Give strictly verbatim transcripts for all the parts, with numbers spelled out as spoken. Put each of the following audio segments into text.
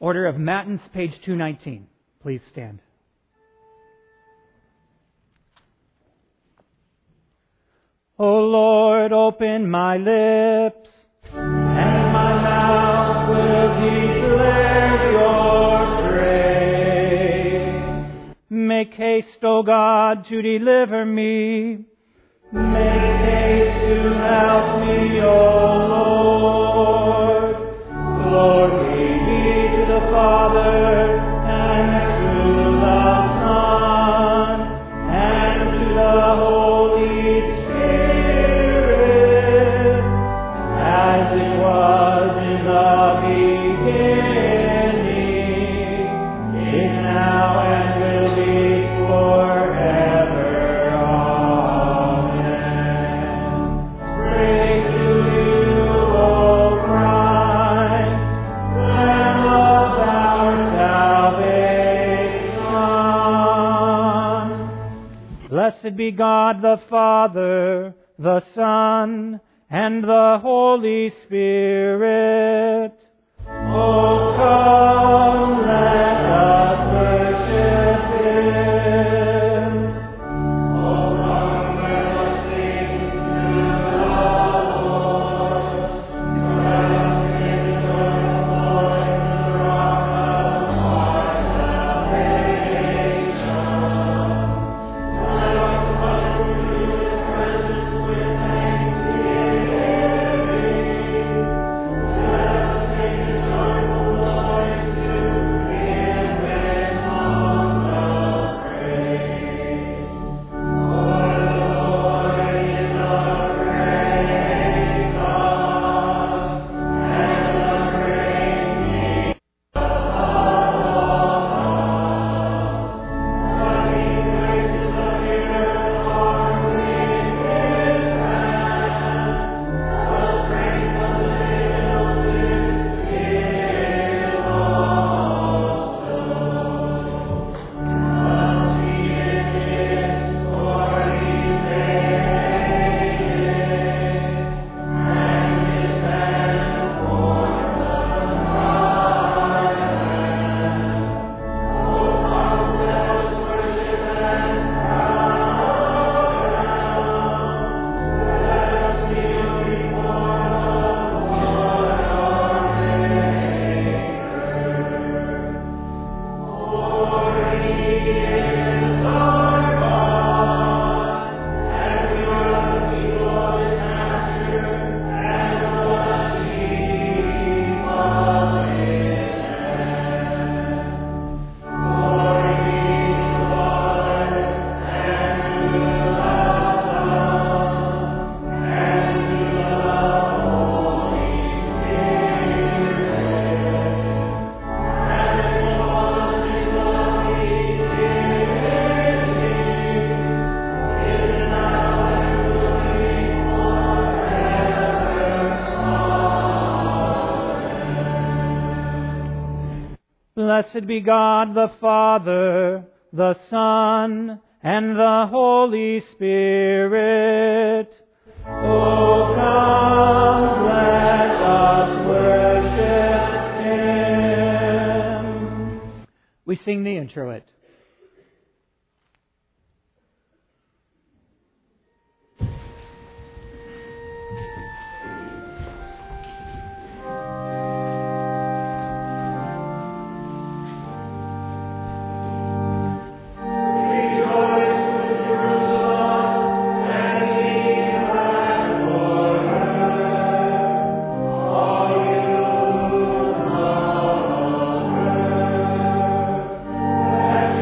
order of Matins, page two nineteen. Please stand. O Lord, open my lips, and my mouth will declare your praise. Make haste, O God, to deliver me. Make haste to help me, O Lord. Glory be to the Father, and to the Son, and to the Holy Spirit, as it was in the beginning, is now, and will be forever. Blessed be God the Father, the Son, and the Holy Spirit. O come, let us worship Him. O come, let us sing to the Lord. Let us sing the joyful voice to the rock of our salvation. Let us come to His presence with thanksgiving. Let us sing the joyful voice to Him with songs of praise. For the Lord is a great God, and the great King above all gods. But He places the inner heart in His hand. The strength of the nails is His also. Thus He is His, for He made it, and His hand formed the dry land. O come, let us worship and bow down. Let us kneel before the Lord our Maker. For He is our God, and we are the people of His pasture, and the sheep of His hand. Glory be to the Father, and to the Son, and to the Holy Spirit, as it was in the beginning, is now, and will be forever. Blessed be God the Father, the Son, and the Holy Spirit. O come, let us worship Him. We sing the introit. Rejoice with Jerusalem, and be glad for her. All you who love her. Let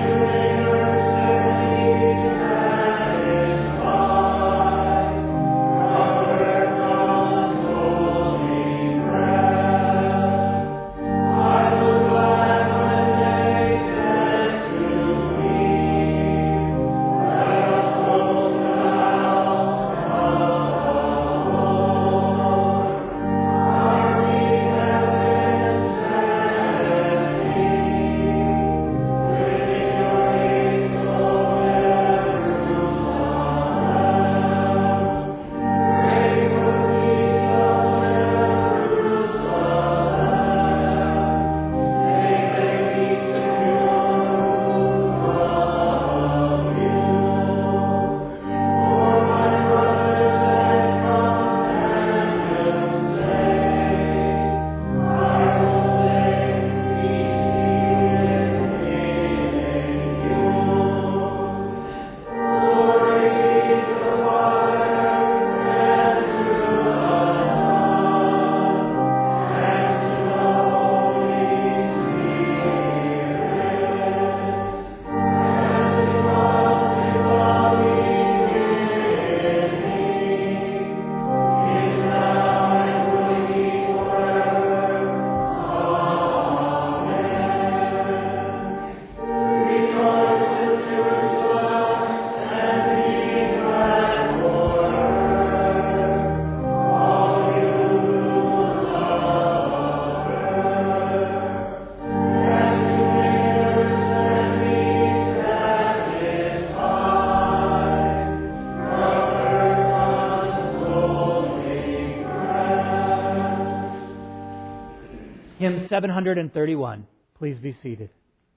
seven hundred thirty-one. Please be seated.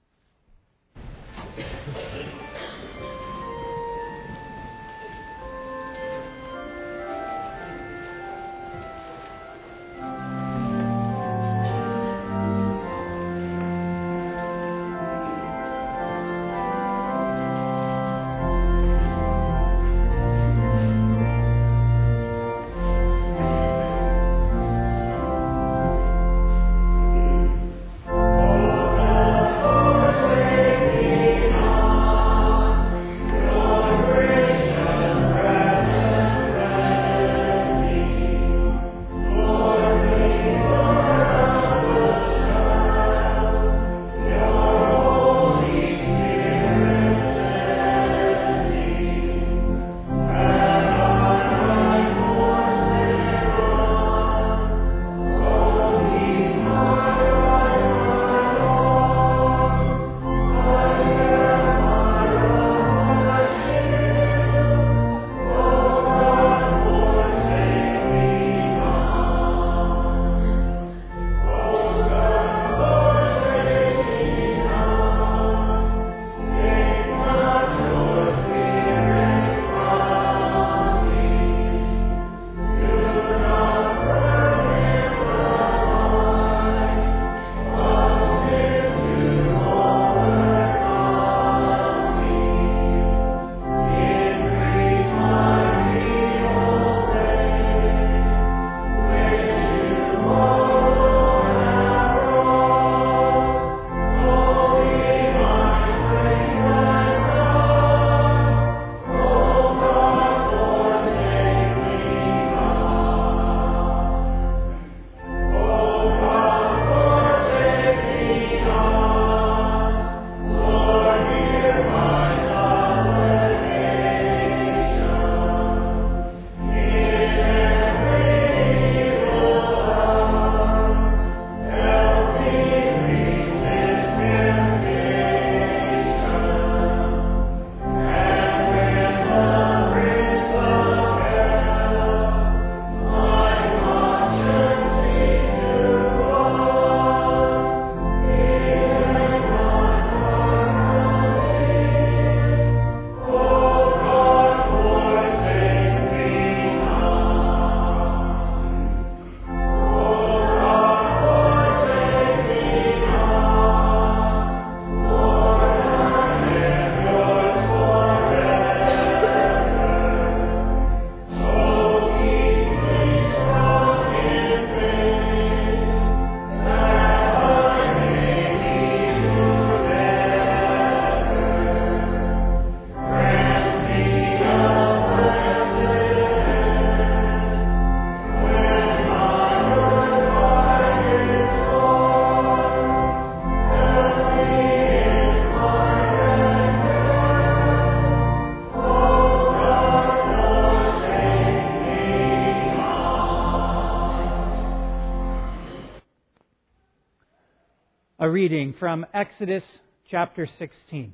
A reading from Exodus chapter sixteen.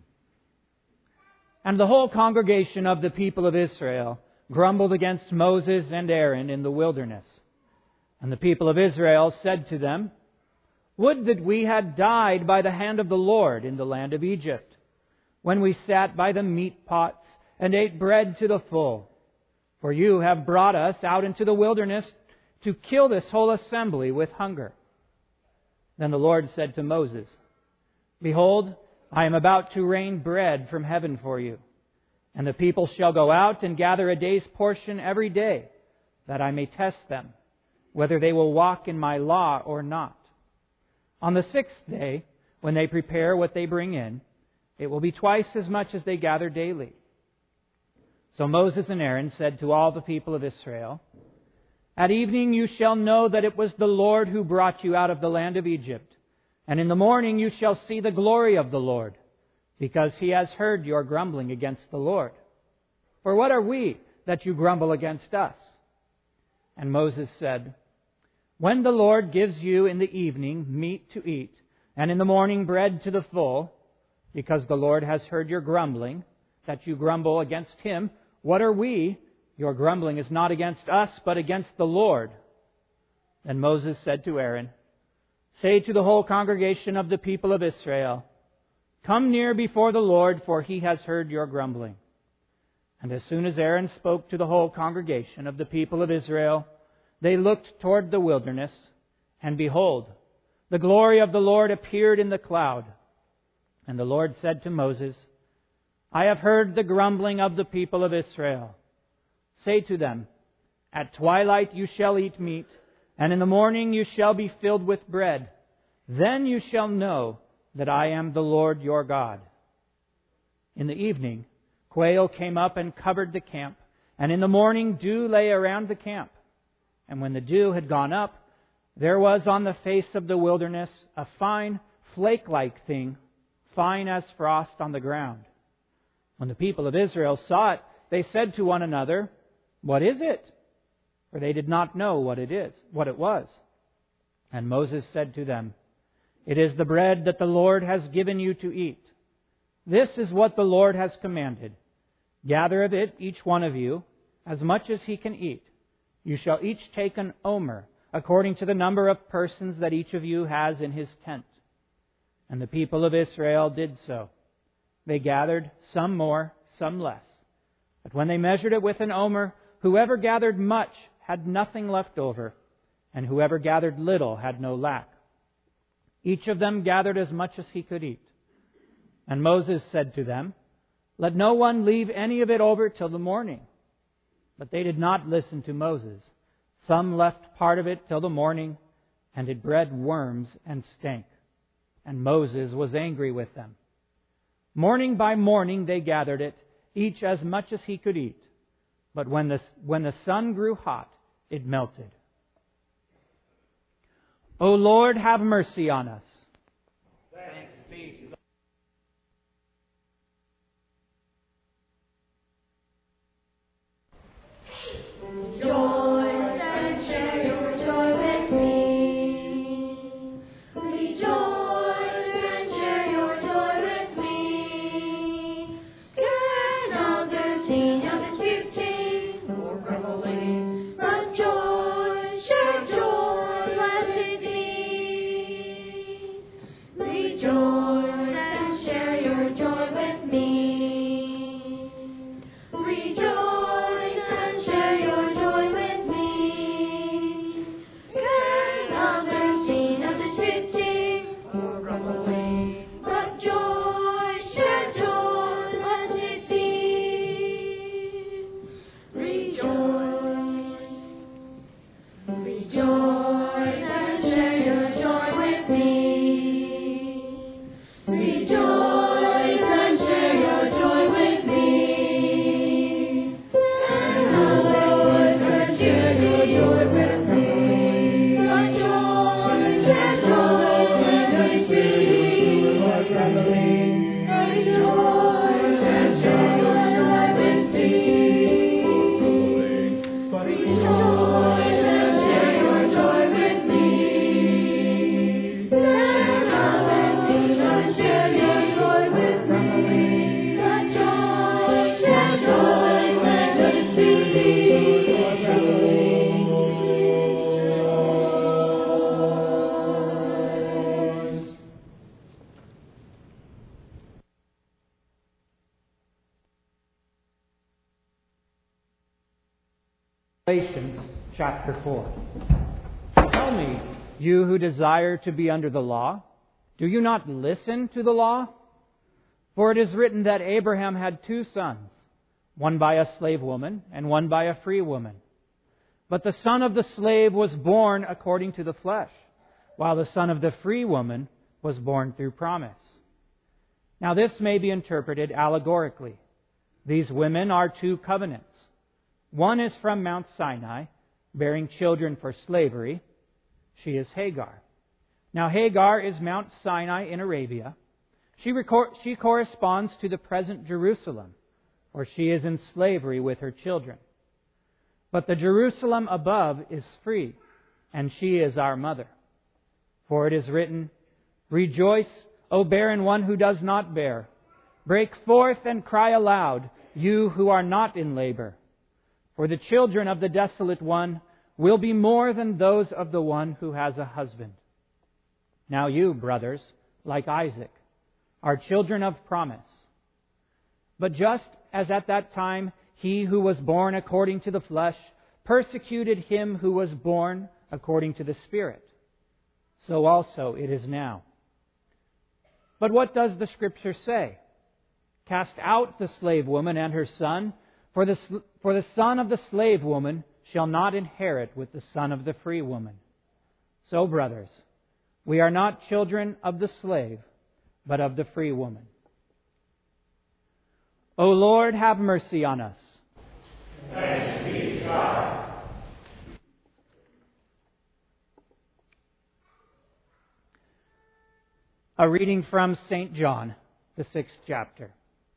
And the whole congregation of the people of Israel grumbled against Moses and Aaron in the wilderness. And the people of Israel said to them, Would that we had died by the hand of the Lord in the land of Egypt, when we sat by the meat pots and ate bread to the full. For you have brought us out into the wilderness to kill this whole assembly with hunger. Then the Lord said to Moses, Behold, I am about to rain bread from heaven for you, and the people shall go out and gather a day's portion every day, that I may test them, whether they will walk in my law or not. On the sixth day, when they prepare what they bring in, it will be twice as much as they gather daily. So Moses and Aaron said to all the people of Israel, At evening you shall know that it was the Lord who brought you out of the land of Egypt. And in the morning you shall see the glory of the Lord, because He has heard your grumbling against the Lord. For what are we that you grumble against us? And Moses said, When the Lord gives you in the evening meat to eat, and in the morning bread to the full, because the Lord has heard your grumbling, that you grumble against Him, what are we? Your grumbling is not against us, but against the Lord. Then Moses said to Aaron, Say to the whole congregation of the people of Israel, come near before the Lord, for He has heard your grumbling. And as soon as Aaron spoke to the whole congregation of the people of Israel, they looked toward the wilderness, and behold, the glory of the Lord appeared in the cloud. And the Lord said to Moses, I have heard the grumbling of the people of Israel. Say to them, at twilight you shall eat meat, and in the morning you shall be filled with bread. Then you shall know that I am the Lord your God. In the evening, quail came up and covered the camp, and in the morning dew lay around the camp. And when the dew had gone up, there was on the face of the wilderness a fine flake-like thing, fine as frost on the ground. When the people of Israel saw it, they said to one another, what is it? For they did not know what it is, what it was. And Moses said to them, it is the bread that the Lord has given you to eat. This is what the Lord has commanded. Gather of it, each one of you, as much as he can eat. You shall each take an omer, according to the number of persons that each of you has in his tent. And the people of Israel did so. They gathered, some more, some less. But when they measured it with an omer, whoever gathered much had nothing left over, and whoever gathered little had no lack. Each of them gathered as much as he could eat. And Moses said to them, let no one leave any of it over till the morning. But they did not listen to Moses. Some left part of it till the morning, and it bred worms and stank. And Moses was angry with them. Morning by morning they gathered it, each as much as he could eat. But when the, when the sun grew hot, it melted. O Lord, have mercy on us. Thanks be to God. Rejoice and share your joy with me. Rejoice and share your joy with me. Can others sing of his beauty or grumbling? But joy, share joy, let it be. Rejoice and share your joy with me. Rejoice and share your joy with me. Can others sing of this beauty or grumbling? But joy, share joy, let it be. Rejoice, rejoice and share your joy with me. Rejoice and share your joy with me. And others can share your joy with me. But joy, share joy, let it be. Rejoice and share your joy with me. Rejoice and share your joy with me. And others can share your joy with me. But joy, share joy, let it be. Galatians chapter four. Tell me, you who desire to be under the law, do you not listen to the law? For it is written that Abraham had two sons, one by a slave woman and one by a free woman. But the son of the slave was born according to the flesh, while the son of the free woman was born through promise. Now this may be interpreted allegorically. These women are two covenants. One is from Mount Sinai, bearing children for slavery. She is Hagar. Now Hagar is Mount Sinai in Arabia. She, recor- she corresponds to the present Jerusalem, for she is in slavery with her children. But the Jerusalem above is free, and she is our mother. For it is written, rejoice, O barren one who does not bear. Break forth and cry aloud, you who are not in labor. For the children of the desolate one will be more than those of the one who has a husband. Now you, brothers, like Isaac, are children of promise. But just as at that time he who was born according to the flesh persecuted him who was born according to the Spirit, so also it is now. But what does the Scripture say? Cast out the slave woman and her son, for the, for the son of the slave woman shall not inherit with the son of the free woman. So, brothers, we are not children of the slave, but of the free woman. O Lord, have mercy on us. Thanks be to God. A reading from Saint John, the sixth chapter.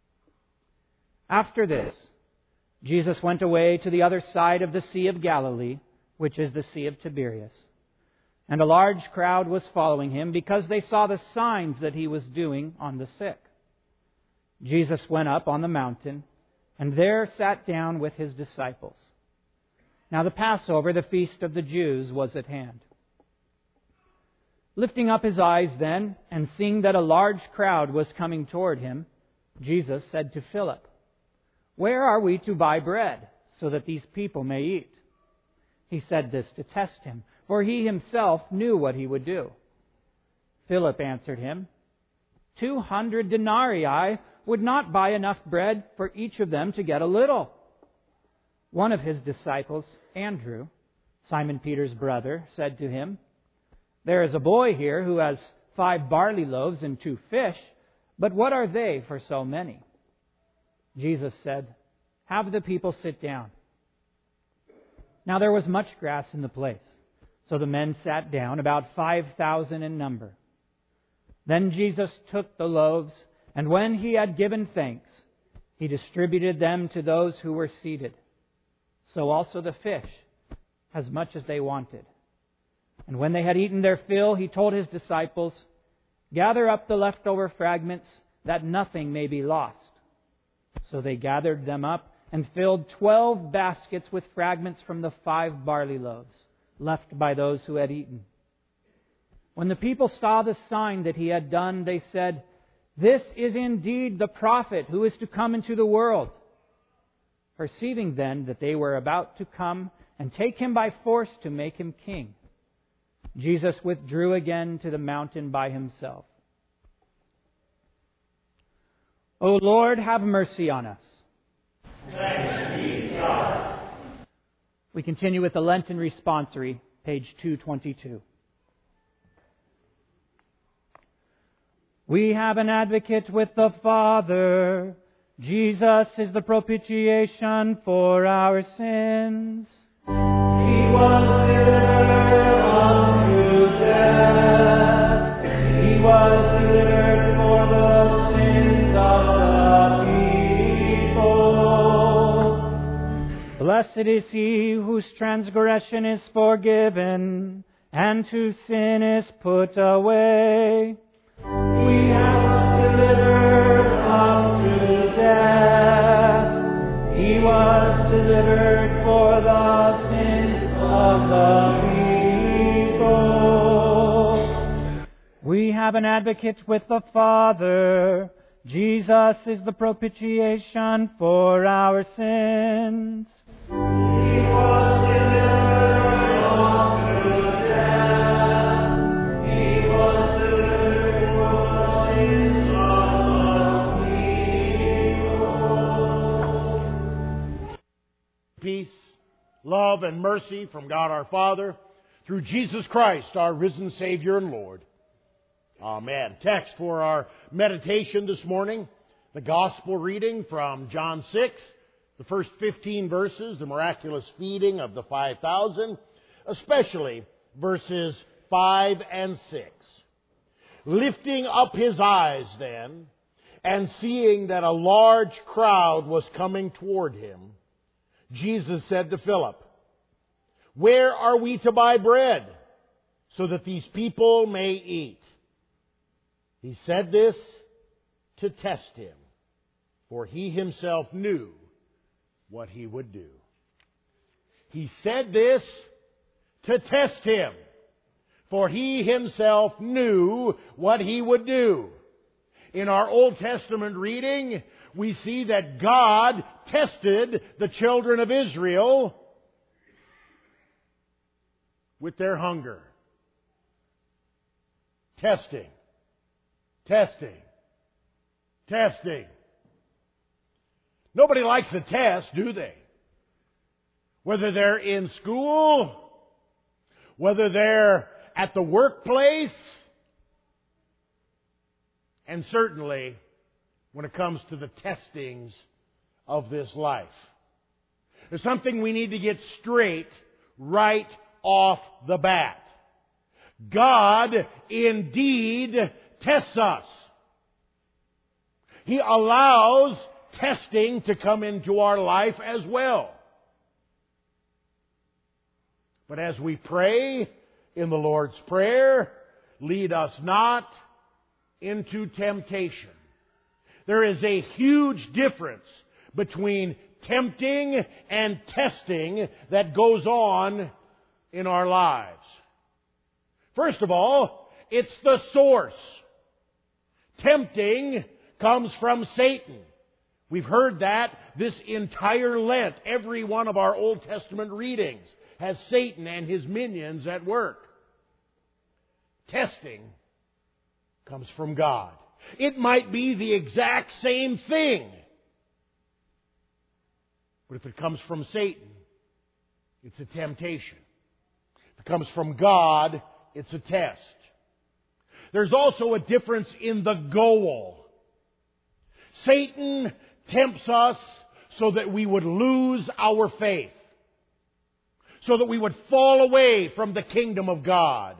After this, Jesus went away to the other side of the Sea of Galilee, which is the Sea of Tiberias. And a large crowd was following him because they saw the signs that he was doing on the sick. Jesus went up on the mountain and there sat down with his disciples. Now the Passover, the feast of the Jews, was at hand. Lifting up his eyes then, and seeing that a large crowd was coming toward him, Jesus said to Philip, "Where are we to buy bread, so that these people may eat?" He said this to test him, for he himself knew what he would do. Philip answered him, Two hundred denarii would not buy enough bread for each of them to get a little." One of his disciples, Andrew, Simon Peter's brother, said to him, "There is a boy here who has five barley loaves and two fish, but what are they for so many?" Jesus said, "Have the people sit down." Now there was much grass in the place, so the men sat down, about five thousand in number. Then Jesus took the loaves, and when he had given thanks, he distributed them to those who were seated. So also the fish, as much as they wanted. And when they had eaten their fill, he told his disciples, "Gather up the leftover fragments, that nothing may be lost." So they gathered them up and filled twelve baskets with fragments from the five barley loaves left by those who had eaten. When the people saw the sign that he had done, they said, "This is indeed the prophet who is to come into the world." Perceiving then that they were about to come and take him by force to make him king, Jesus withdrew again to the mountain by himself. O Lord, have mercy on us. Thanks be to God. We continue with the Lenten Responsory, page two twenty-two. We have an advocate with the Father. Jesus is the propitiation for our sins. He was delivered unto death. He was delivered for the sins of the people. Blessed is he whose transgression is forgiven and whose sin is put away. We have delivered unto death. He was delivered for the sins of the people. We have an advocate with the Father. Jesus is the propitiation for our sins. He was delivered unto death. He was delivered for the sins of the people. Peace, love, and mercy from God our Father through Jesus Christ, our risen Savior and Lord. Amen. Text for our meditation this morning, the Gospel reading from John six, the first fifteen verses, the miraculous feeding of the five thousand, especially verses five and six. Lifting up his eyes then, and seeing that a large crowd was coming toward him, Jesus said to Philip, "Where are we to buy bread, so that these people may eat?" He said this to test him, for he himself knew what he would do. He said this to test him, for He Himself knew what He would do. In our Old Testament reading, we see that God tested the children of Israel with their hunger. Testing. Testing. Testing. Nobody likes a test, do they? Whether they're in school, whether they're at the workplace, and certainly when it comes to the testings of this life. There's something we need to get straight right off the bat. God indeed tests us. He allows testing to come into our life as well. But as we pray in the Lord's Prayer, lead us not into temptation. There is a huge difference between tempting and testing that goes on in our lives. First of all, it's the source. Tempting comes from Satan. We've heard that this entire Lent. Every one of our Old Testament readings has Satan and his minions at work. Testing comes from God. It might be the exact same thing. But if it comes from Satan, it's a temptation. If it comes from God, it's a test. There's also a difference in the goal. Satan tempts us so that we would lose our faith, so that we would fall away from the kingdom of God.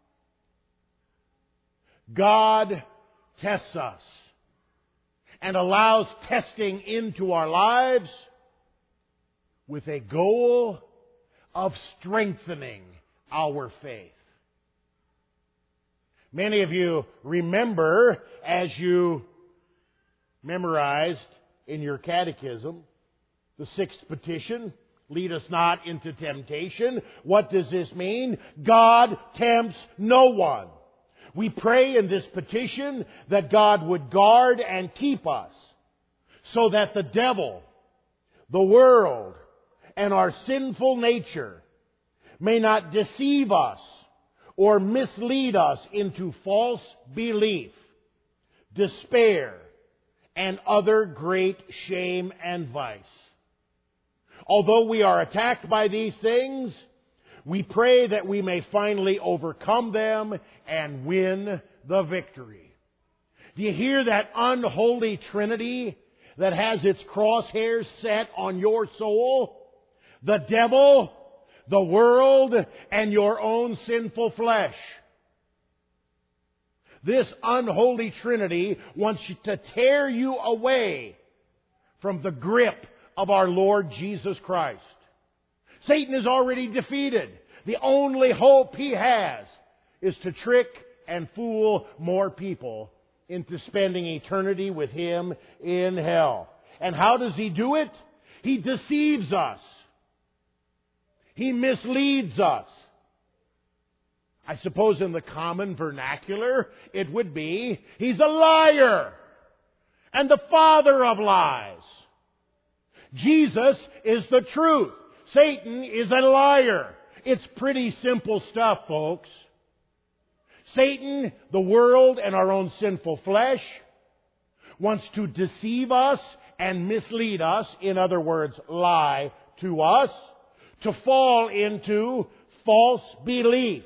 God tests us and allows testing into our lives with a goal of strengthening our faith. Many of you remember, as you memorized in your catechism, the sixth petition, lead us not into temptation. What does this mean? God tempts no one. We pray in this petition that God would guard and keep us so that the devil, the world, and our sinful nature may not deceive us or mislead us into false belief, despair, and other great shame and vice. Although we are attacked by these things, we pray that we may finally overcome them and win the victory. Do you hear that unholy trinity that has its crosshairs set on your soul? The devil, the world, and your own sinful flesh. This unholy trinity wants to tear you away from the grip of our Lord Jesus Christ. Satan is already defeated. The only hope he has is to trick and fool more people into spending eternity with him in hell. And how does he do it? He deceives us. He misleads us. I suppose in the common vernacular, it would be, he's a liar and the father of lies. Jesus is the truth. Satan is a liar. It's pretty simple stuff, folks. Satan, the world, and our own sinful flesh wants to deceive us and mislead us, in other words, lie to us, to fall into false belief,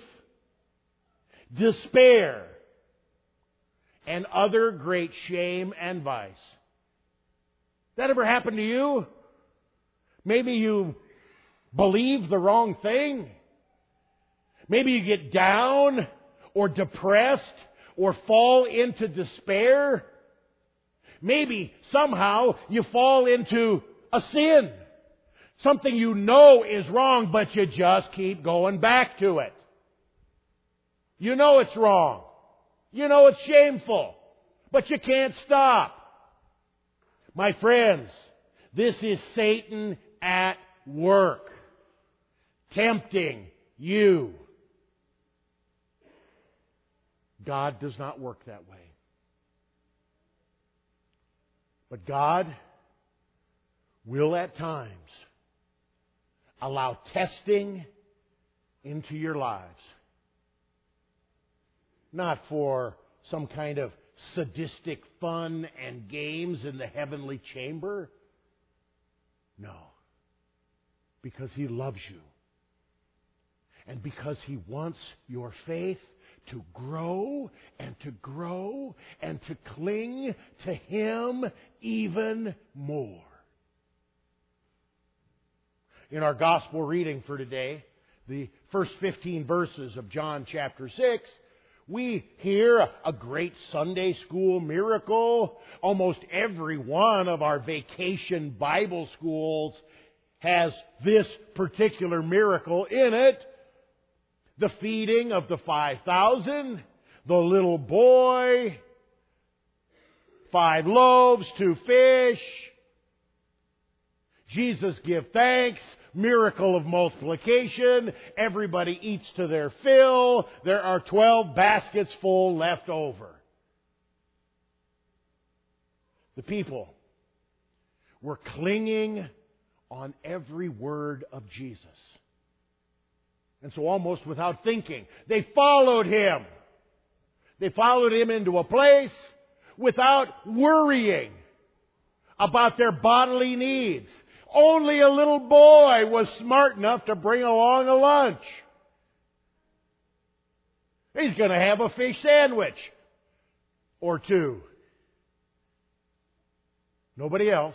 despair, and other great shame and vice. That ever happened to you? Maybe you believe the wrong thing. Maybe you get down or depressed or fall into despair. Maybe somehow you fall into a sin. Something you know is wrong, but you just keep going back to it. You know it's wrong. You know it's shameful, but you can't stop. My friends, this is Satan at work, tempting you. God does not work that way. But God will at times allow testing into your lives. Not for some kind of sadistic fun and games in the heavenly chamber. No. Because He loves you. And because He wants your faith to grow and to grow and to cling to Him even more. In our gospel reading for today, the first fifteen verses of John chapter six, we hear a great Sunday school miracle. Almost every one of our vacation Bible schools has this particular miracle in it. The feeding of the five thousand, the little boy, five loaves, two fish. Jesus gives thanks. Miracle of multiplication. Everybody eats to their fill. There are twelve baskets full left over. The people were clinging on every word of Jesus. And so almost without thinking, they followed Him. They followed Him into a place without worrying about their bodily needs. Only a little boy was smart enough to bring along a lunch. He's going to have a fish sandwich or two. Nobody else.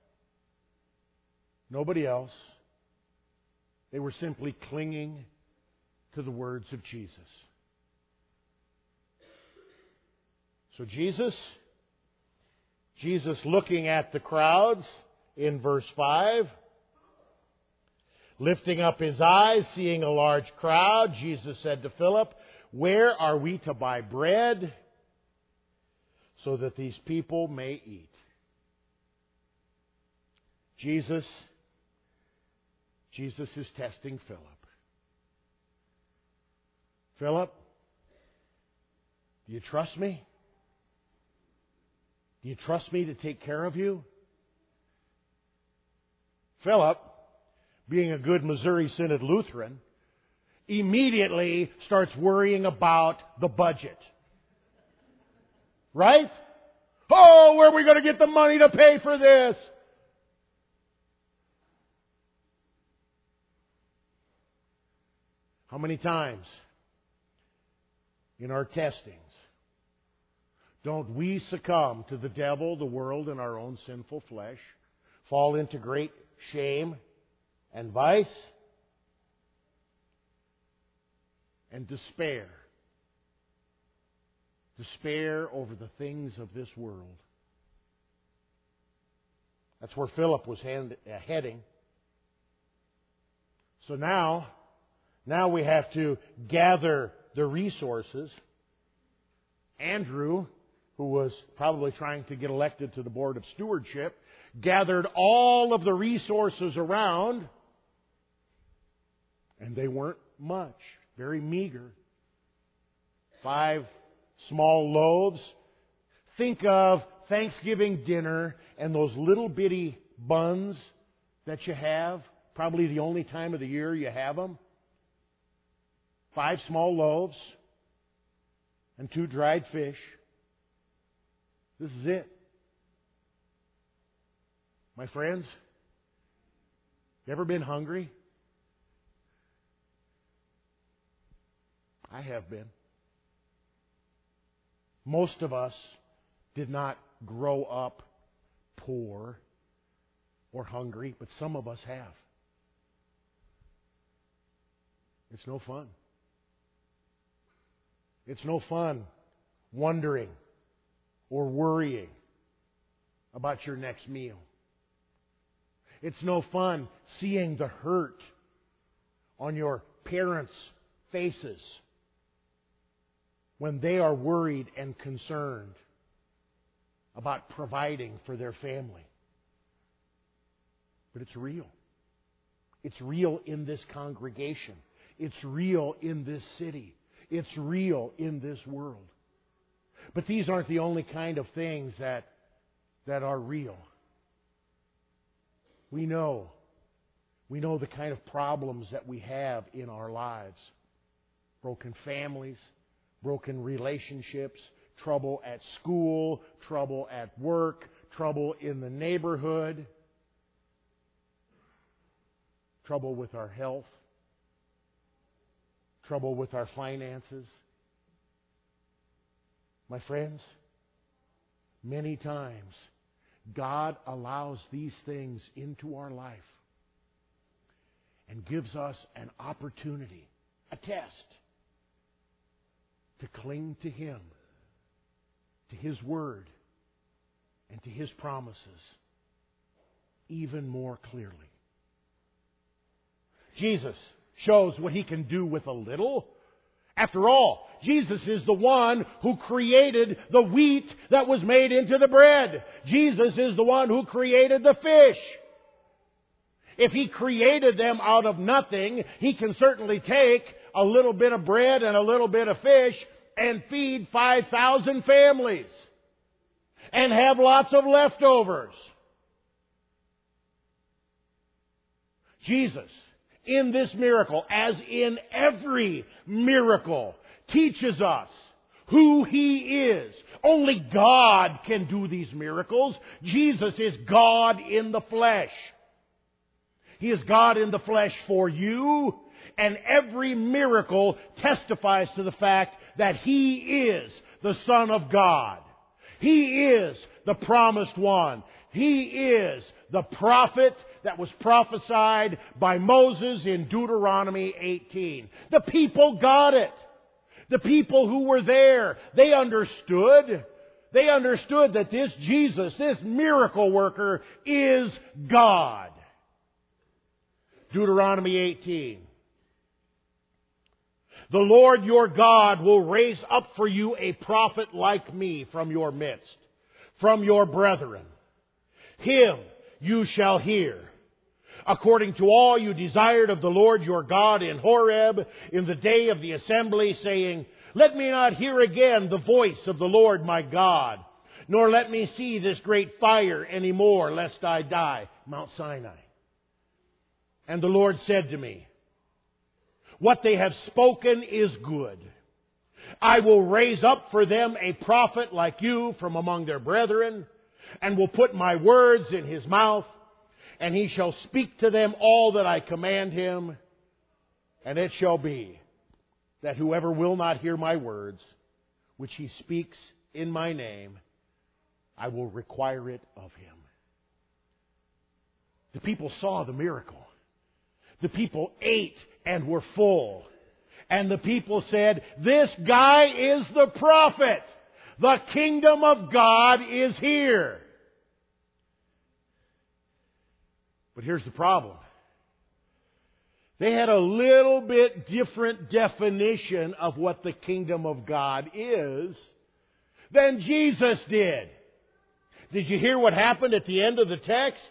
Nobody else. They were simply clinging to the words of Jesus. So Jesus, Jesus looking at the crowds, in verse five, lifting up His eyes, seeing a large crowd, Jesus said to Philip, "Where are we to buy bread so that these people may eat?" Jesus, Jesus is testing Philip. Philip, do you trust me? Do you trust me to take care of you? Philip, being a good Missouri Synod Lutheran, immediately starts worrying about the budget. Right? Oh, where are we going to get the money to pay for this? How many times in our testings don't we succumb to the devil, the world, and our own sinful flesh, fall into great shame and vice and despair. Despair over the things of this world. That's where Philip was hand, uh, heading. So now, now we have to gather the resources. Andrew, who was probably trying to get elected to the board of stewardship, gathered all of the resources around, and they weren't much, very meager. Five small loaves. Think of Thanksgiving dinner and those little bitty buns that you have, probably the only time of the year you have them. Five small loaves and two dried fish. This is it. My friends, you ever been hungry? I have been. Most of us did not grow up poor or hungry, but some of us have. It's no fun. It's no fun wondering or worrying about your next meal. It's no fun seeing the hurt on your parents' faces when they are worried and concerned about providing for their family. But it's real. It's real in this congregation. It's real in this city. It's real in this world. But these aren't the only kind of things that, that are real. We know. We know the kind of problems that we have in our lives. Broken families, broken relationships, trouble at school, trouble at work, trouble in the neighborhood, trouble with our health, trouble with our finances. My friends, many times God allows these things into our life and gives us an opportunity, a test, to cling to Him, to His Word, and to His promises even more clearly. Jesus shows what He can do with a little. After all, Jesus is the one who created the wheat that was made into the bread. Jesus is the one who created the fish. If He created them out of nothing, He can certainly take a little bit of bread and a little bit of fish and feed five thousand families and have lots of leftovers. Jesus, in this miracle, as in every miracle, teaches us who He is. Only God can do these miracles. Jesus is God in the flesh. He is God in the flesh for you, and every miracle testifies to the fact that He is the Son of God. He is the promised one. He is the prophet that was prophesied by Moses in Deuteronomy eighteen. The people got it. The people who were there, they understood. They understood that this Jesus, this miracle worker, is God. Deuteronomy eighteen. The Lord your God will raise up for you a prophet like me from your midst, from your brethren. Him you shall hear, according to all you desired of the Lord your God in Horeb, in the day of the assembly, saying, let me not hear again the voice of the Lord my God, nor let me see this great fire any more, lest I die. Mount Sinai. And the Lord said to me, what they have spoken is good. I will raise up for them a prophet like you from among their brethren, and will put my words in his mouth, and he shall speak to them all that I command him. And it shall be that whoever will not hear my words, which he speaks in my name, I will require it of him. The people saw the miracle. The people ate and were full. And the people said, this guy is the prophet. The kingdom of God is here. But here's the problem. They had a little bit different definition of what the kingdom of God is than Jesus did. Did you hear what happened at the end of the text?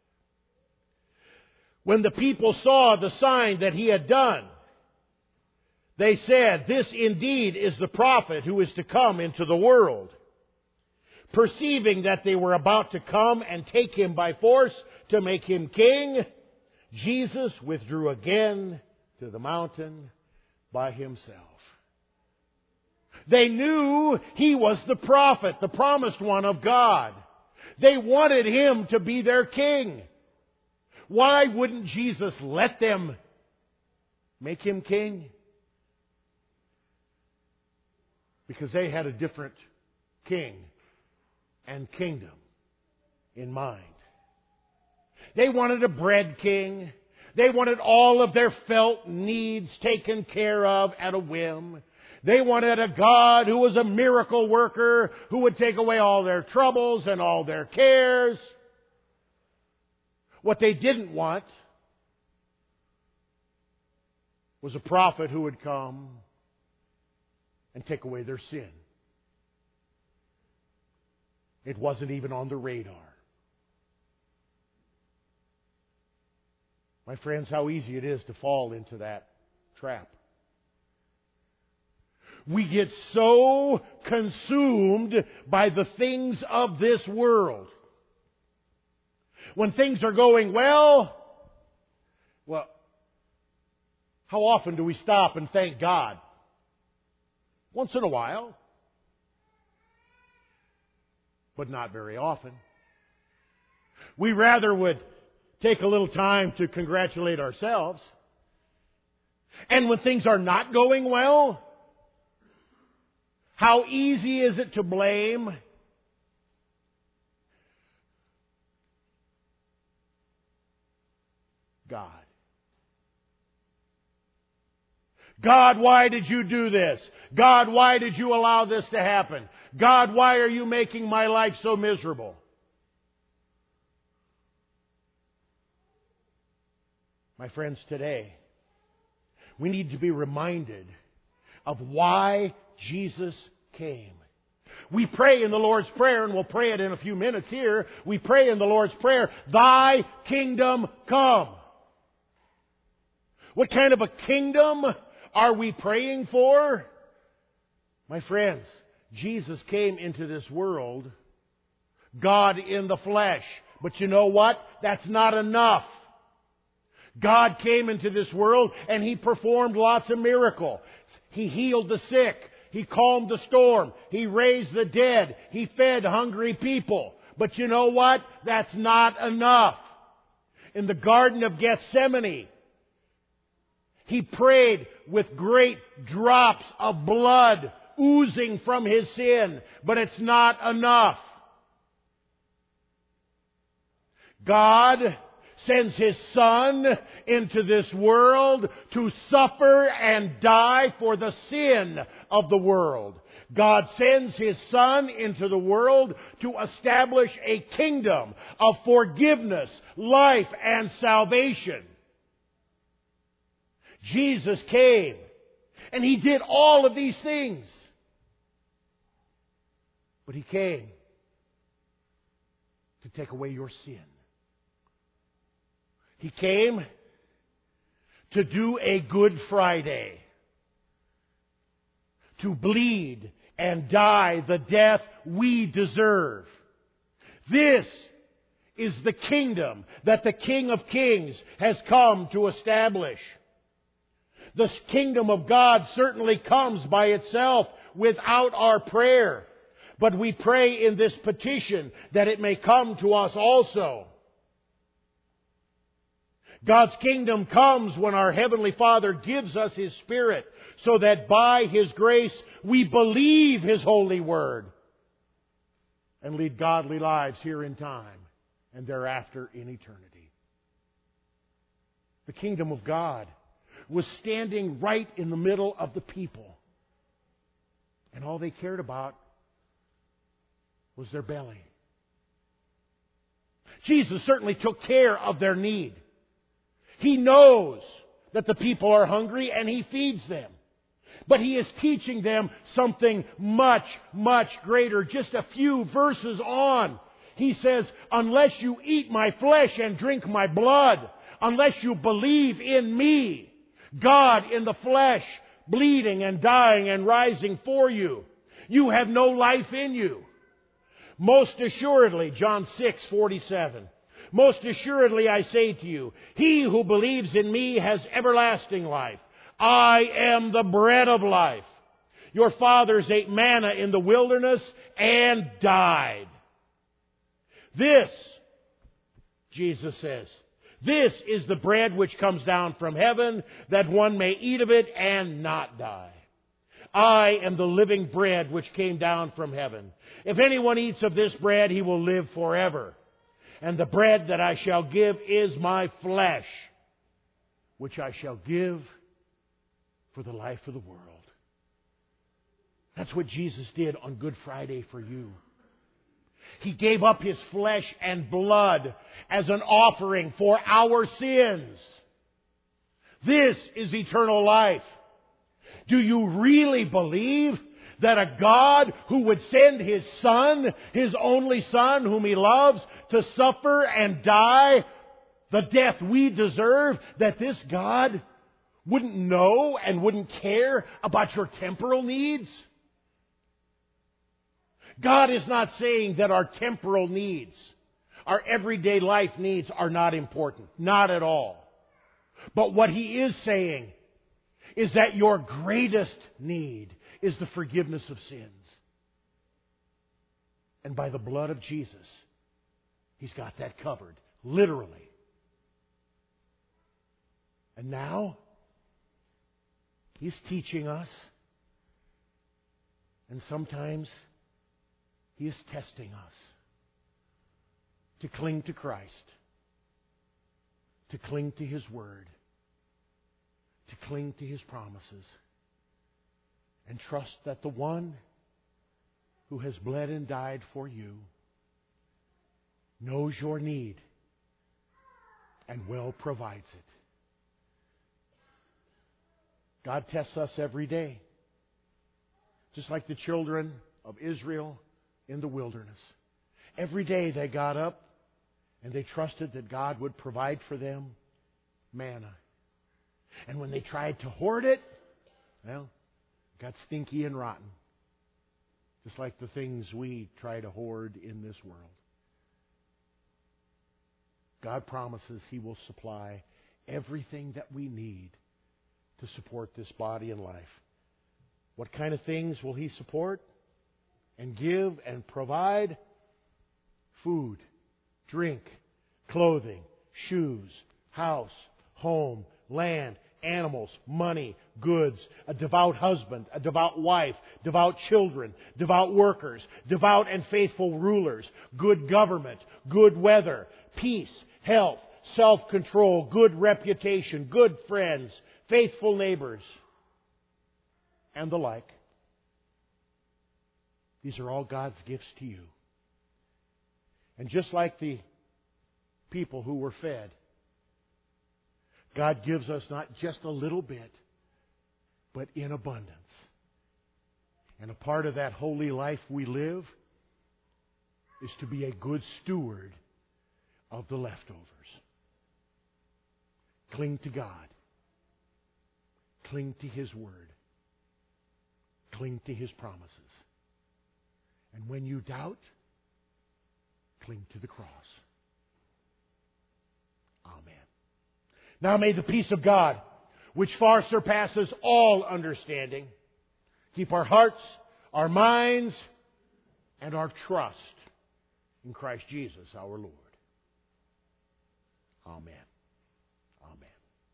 When the people saw the sign that he had done, they said, this indeed is the prophet who is to come into the world. Perceiving that they were about to come and take him by force to make him king, Jesus withdrew again to the mountain by himself. They knew he was the prophet, the promised one of God. They wanted him to be their king. Why wouldn't Jesus let them make him king? Because they had a different king and kingdom in mind. They wanted a bread king. They wanted all of their felt needs taken care of at a whim. They wanted a God who was a miracle worker, who would take away all their troubles and all their cares. What they didn't want was a prophet who would come and take away their sin. It wasn't even on the radar. My friends, how easy it is to fall into that trap. We get so consumed by the things of this world. When things are going well, well, how often do we stop and thank God? Once in a while, but not very often. We rather would take a little time to congratulate ourselves. And when things are not going well, how easy is it to blame? God. God, why did you do this? God, why did you allow this to happen? God, why are you making my life so miserable? My friends, today, we need to be reminded of why Jesus came. We pray in the Lord's Prayer, and we'll pray it in a few minutes here. We pray in the Lord's Prayer, Thy kingdom come. What kind of a kingdom are we praying for? My friends, Jesus came into this world, God in the flesh. But you know what? That's not enough. God came into this world and He performed lots of miracles. He healed the sick. He calmed the storm. He raised the dead. He fed hungry people. But you know what? That's not enough. In the Garden of Gethsemane, He prayed with great drops of blood oozing from His sin. But it's not enough. God sends His Son into this world to suffer and die for the sin of the world. God sends His Son into the world to establish a kingdom of forgiveness, life, and salvation. Jesus came, and He did all of these things. But He came to take away your sin. He came to do a Good Friday, to bleed and die the death we deserve. This is the kingdom that the King of Kings has come to establish. The kingdom of God certainly comes by itself without our prayer. But we pray in this petition that it may come to us also. God's kingdom comes when our Heavenly Father gives us His Spirit, so that by His grace we believe His holy word and lead godly lives here in time and thereafter in eternity. The kingdom of God was standing right in the middle of the people, and all they cared about was their belly. Jesus certainly took care of their need. He knows that the people are hungry and He feeds them. But He is teaching them something much, much greater. Just a few verses on, He says, unless you eat my flesh and drink my blood, unless you believe in me, God in the flesh, bleeding and dying and rising for you, you have no life in you. Most assuredly, John six forty-seven. Most assuredly I say to you, he who believes in me has everlasting life. I am the bread of life. Your fathers ate manna in the wilderness and died. This, Jesus says, this is the bread which comes down from heaven, that one may eat of it and not die. I am the living bread which came down from heaven. If anyone eats of this bread, he will live forever. And the bread that I shall give is my flesh, which I shall give for the life of the world. That's what Jesus did on Good Friday for you. He gave up His flesh and blood as an offering for our sins. This is eternal life. Do you really believe that a God who would send His Son, His only Son whom He loves, to suffer and die the death we deserve, that this God wouldn't know and wouldn't care about your temporal needs? God is not saying that our temporal needs, our everyday life needs, are not important. Not at all. But what He is saying is that your greatest need is the forgiveness of sins. And by the blood of Jesus, He's got that covered, literally. And now, He's teaching us, and sometimes He is testing us to cling to Christ, to cling to His Word, to cling to His promises, and trust that the one who has bled and died for you knows your need and well provides it. God tests us every day, just like the children of Israel in the wilderness. Every day they got up and they trusted that God would provide for them manna. And when they tried to hoard it, well, it got stinky and rotten. Just like the things we try to hoard in this world. God promises He will supply everything that we need to support this body and life. What kind of things will He support and give and provide? Food, drink, clothing, shoes, house, home, land, animals, money, goods, a devout husband, a devout wife, devout children, devout workers, devout and faithful rulers, good government, good weather, peace, health, self-control, good reputation, good friends, faithful neighbors, and the like. These are all God's gifts to you. And just like the people who were fed, God gives us not just a little bit, but in abundance. And a part of that holy life we live is to be a good steward of the leftovers. Cling to God. Cling to His Word. Cling to His promises. And when you doubt, cling to the cross. Amen. Now may the peace of God, which far surpasses all understanding, keep our hearts, our minds, and our trust in Christ Jesus our Lord. Amen. Amen.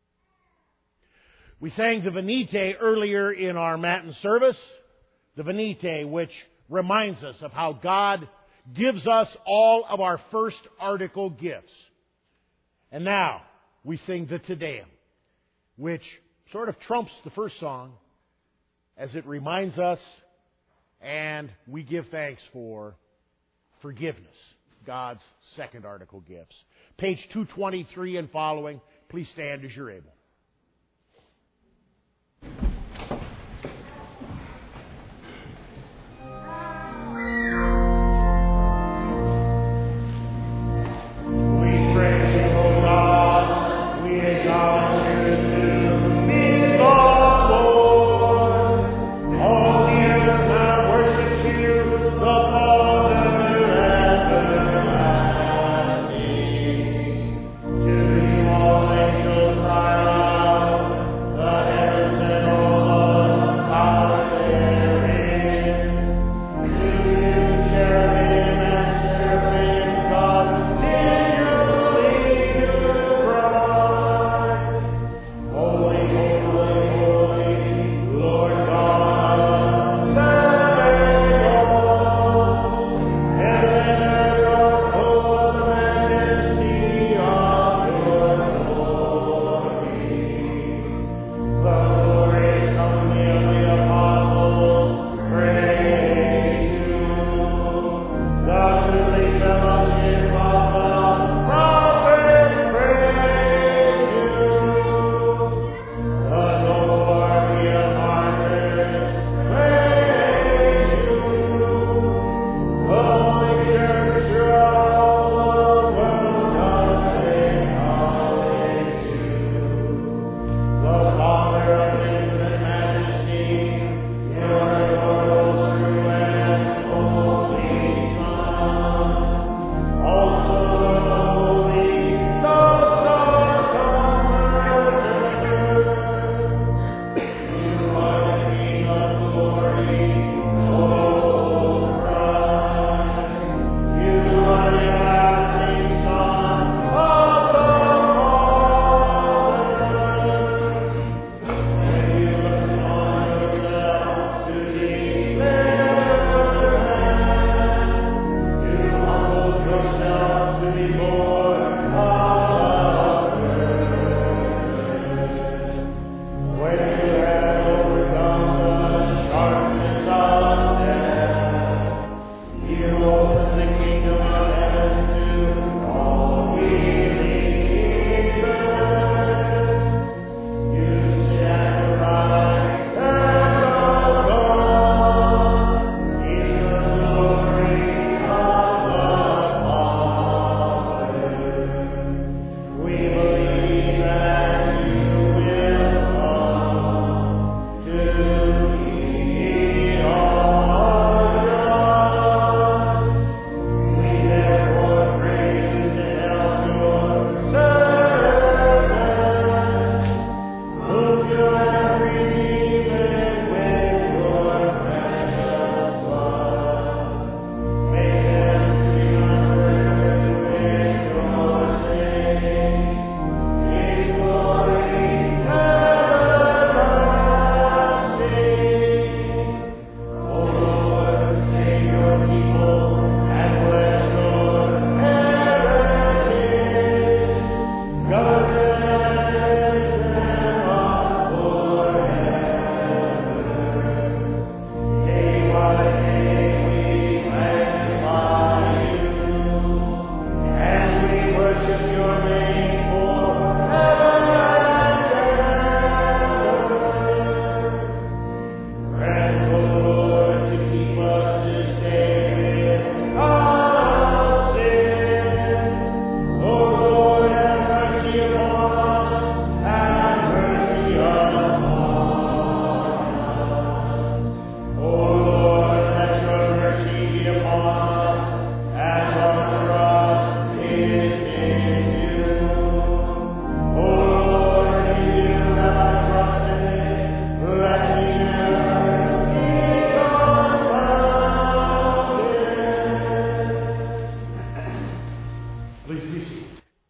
We sang the Venite earlier in our Matin service, the Venite, which reminds us of how God gives us all of our first article gifts. And now we sing the Te Deum, which sort of trumps the first song as it reminds us and we give thanks for forgiveness, God's second article gifts. Page two twenty-three and following, please stand as you're able. Silence.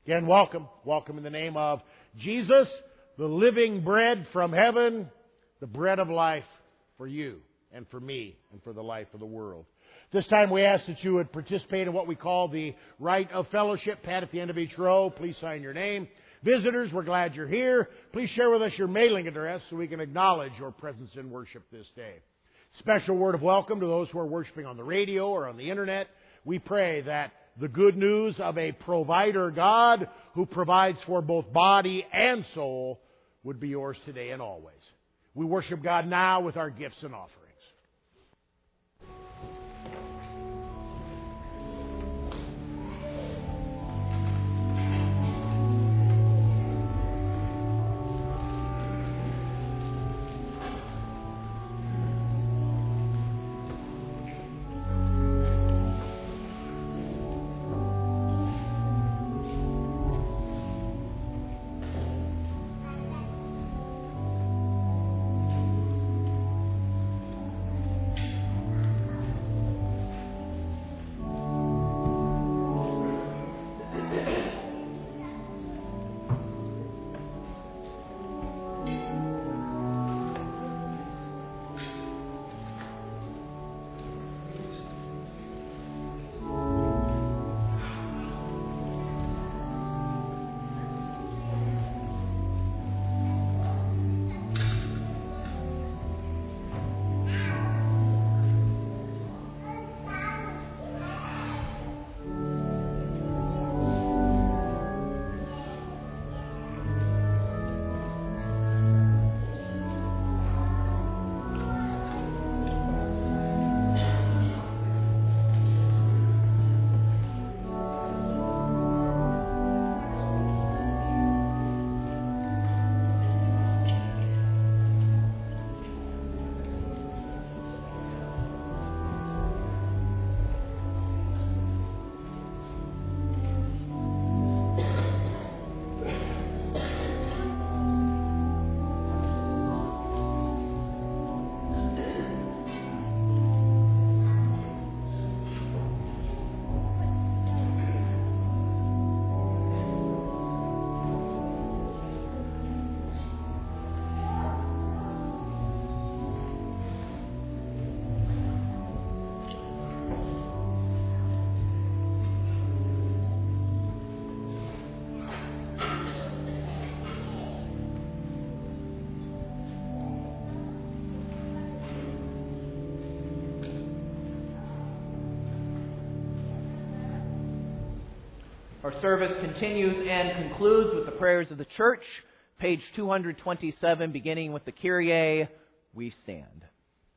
Again, welcome. Welcome in the name of Jesus, the living bread from heaven, the bread of life for you and for me and for the life of the world. This time we ask that you would participate in what we call the rite of fellowship. Pat, at the end of each row, please sign your name. Visitors, we're glad you're here. Please share with us your mailing address so we can acknowledge your presence in worship this day. Special word of welcome to those who are worshiping on the radio or on the internet. We pray that the good news of a provider God who provides for both body and soul would be yours today and always. We worship God now with our gifts and offerings. Our service continues and concludes with the prayers of the church. Page two hundred twenty-seven, beginning with the Kyrie, we stand.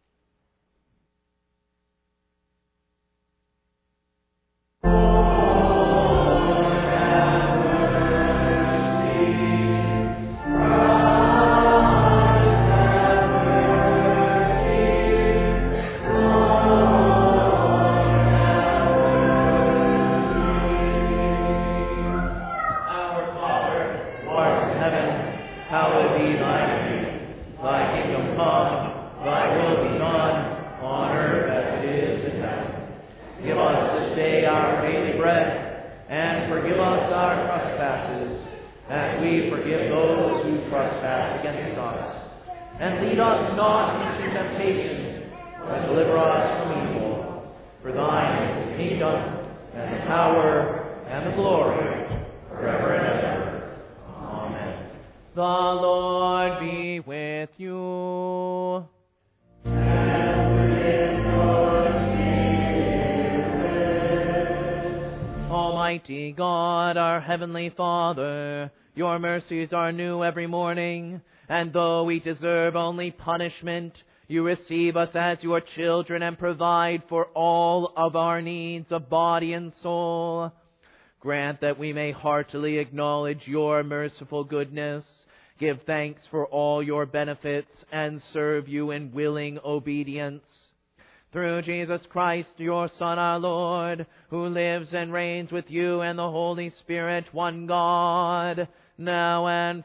Almighty God, our Heavenly Father, your mercies are new every morning, and though we deserve only punishment, you receive us as your children and provide for all of our needs of body and soul. Grant that we may heartily acknowledge your merciful goodness, give thanks for all your benefits, and serve you in willing obedience. Through Jesus Christ, your Son, our Lord, who lives and reigns with you and the Holy Spirit, one God, now and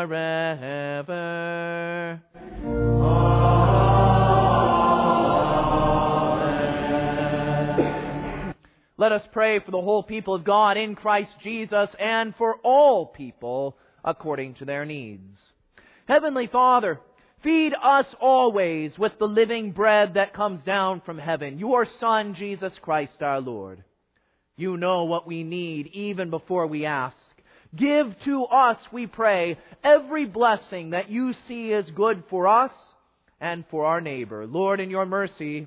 forever. Amen. Let us pray for the whole people of God in Christ Jesus and for all people according to their needs. Heavenly Father, feed us always with the living bread that comes down from heaven, your Son, Jesus Christ our Lord. You know what we need even before we ask. Give to us, we pray, every blessing that you see as good for us and for our neighbor. Lord, in your mercy,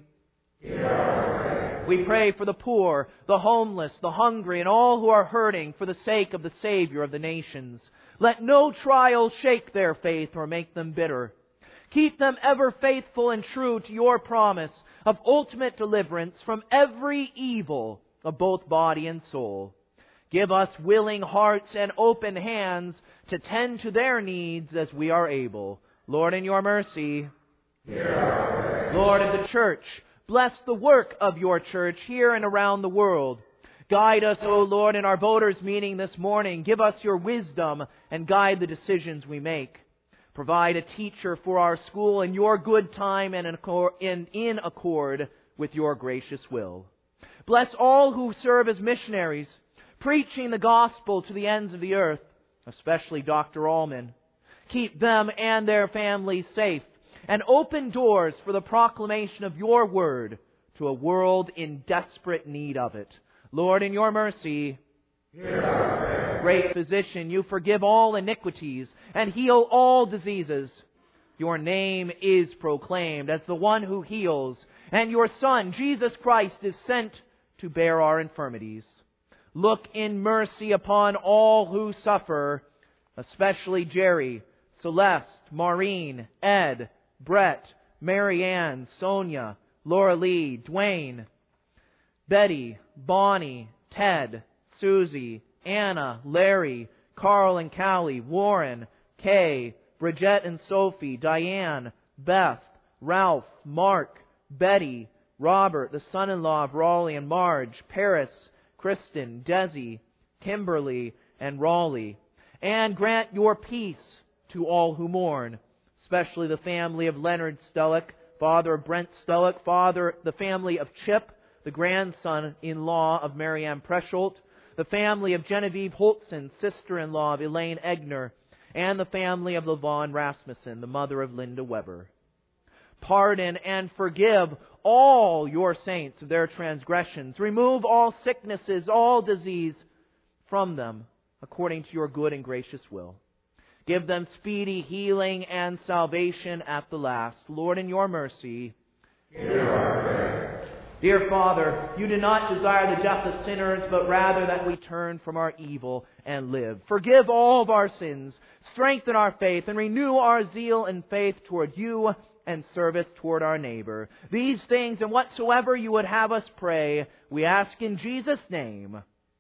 we pray for the poor, the homeless, the hungry, and all who are hurting for the sake of the Savior of the nations. Let no trial shake their faith or make them bitter. Keep them ever faithful and true to your promise of ultimate deliverance from every evil of both body and soul. Give us willing hearts and open hands to tend to their needs as we are able. Lord, in your mercy, Lord of the church, bless the work of your church here and around the world. Guide us, O Lord, in our voters' meeting this morning. Give us your wisdom and guide the decisions we make. Provide a teacher for our school in your good time and in accord, in, in accord with your gracious will. Bless all who serve as missionaries, preaching the gospel to the ends of the earth, especially Doctor Allman. Keep them and their families safe, and open doors for the proclamation of your word to a world in desperate need of it. Lord, in your mercy, great physician, you forgive all iniquities and heal all diseases. Your name is proclaimed as the one who heals, and your Son, Jesus Christ, is sent to bear our infirmities. Look in mercy upon all who suffer, especially Jerry, Celeste, Maureen, Ed, Brett, Mary Ann, Sonia, Laura Lee, Dwayne, Betty, Bonnie, Ted, Susie, Anna, Larry, Carl and Callie, Warren, Kay, Bridget and Sophie, Diane, Beth, Ralph, Mark, Betty, Robert, the son-in-law of Raleigh and Marge, Paris, Kristen, Desi, Kimberly, and Raleigh. And grant your peace to all who mourn, especially the family of Leonard Stellick, father of Brent Stellick, father, the family of Chip, the grandson-in-law of Mary Ann Presholt, the family of Genevieve Holtzen, sister-in-law of Elaine Egner, and the family of Levon Rasmussen, the mother of Linda Weber. Pardon and forgive all your saints of their transgressions. Remove all sicknesses, all disease from them, according to your good and gracious will. Give them speedy healing and salvation at the last. Lord, in your mercy, hear our prayer. Dear Father, you do not desire the death of sinners, but rather that we turn from our evil and live. Forgive all of our sins, strengthen our faith, and renew our zeal and faith toward you and service toward our neighbor. These things and whatsoever you would have us pray, we ask in Jesus' name.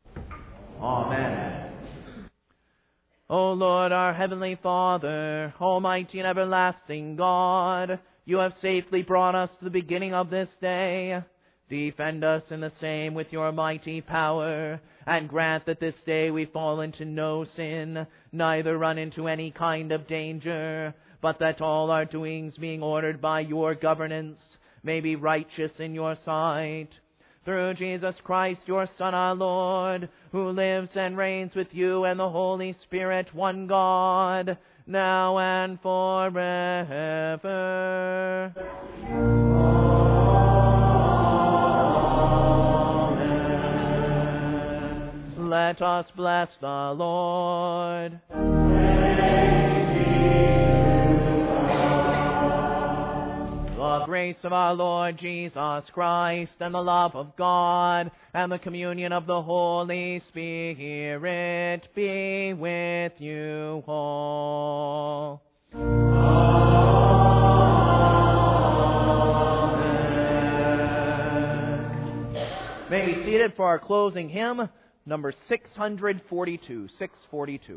Amen. O Lord, our heavenly Father, almighty and everlasting God, you have safely brought us to the beginning of this day. Defend us in the same with your mighty power, and grant that this day we fall into no sin, neither run into any kind of danger, but that all our doings, being ordered by your governance, may be righteous in your sight. Through Jesus Christ, your Son, our Lord, who lives and reigns with you and the Holy Spirit, one God, now and forever. Amen. Let us bless the Lord. The grace of our Lord Jesus Christ, and the love of God, and the communion of the Holy Spirit be with you all. Amen. May be seated for our closing hymn, number six forty-two. six forty-two.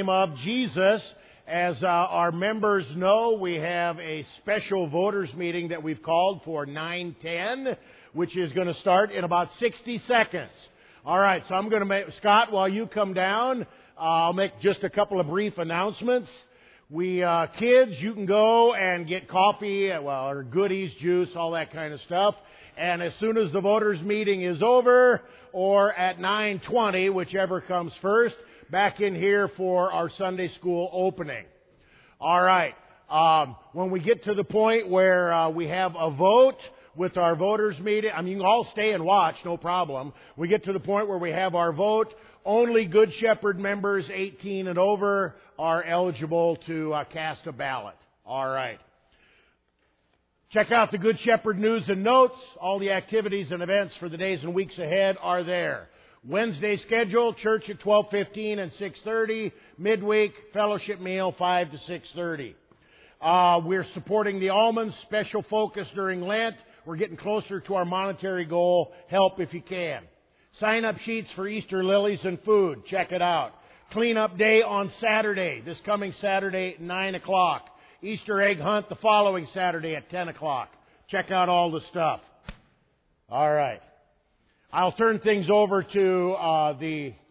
name of Jesus. As uh, our members know, we have a special voters meeting that we've called for nine ten, which is going to start in about sixty seconds. All right, so I'm going to make, Scott, while you come down, uh, I'll make just a couple of brief announcements. We, uh, kids, you can go and get coffee, well, or goodies, juice, all that kind of stuff. And as soon as the voters meeting is over, or at nine twenty, whichever comes first, back in here for our Sunday school opening. All right. Um, when we get to the point where uh, we have a vote with our voters meeting, I mean, you can all stay and watch, no problem. We get to the point where we have our vote. Only Good Shepherd members eighteen and over are eligible to uh, cast a ballot. All right. Check out the Good Shepherd news and notes. All the activities and events for the days and weeks ahead are there. Wednesday schedule, church at twelve fifteen and six thirty. Midweek, fellowship meal, five to six thirty. Uh, we're supporting the almonds, special focus during Lent. We're getting closer to our monetary goal. Help if you can. Sign-up sheets for Easter lilies and food. Check it out. Cleanup day on Saturday, this coming Saturday at nine o'clock. Easter egg hunt the following Saturday at ten o'clock. Check out all the stuff. All right. I'll turn things over to uh, the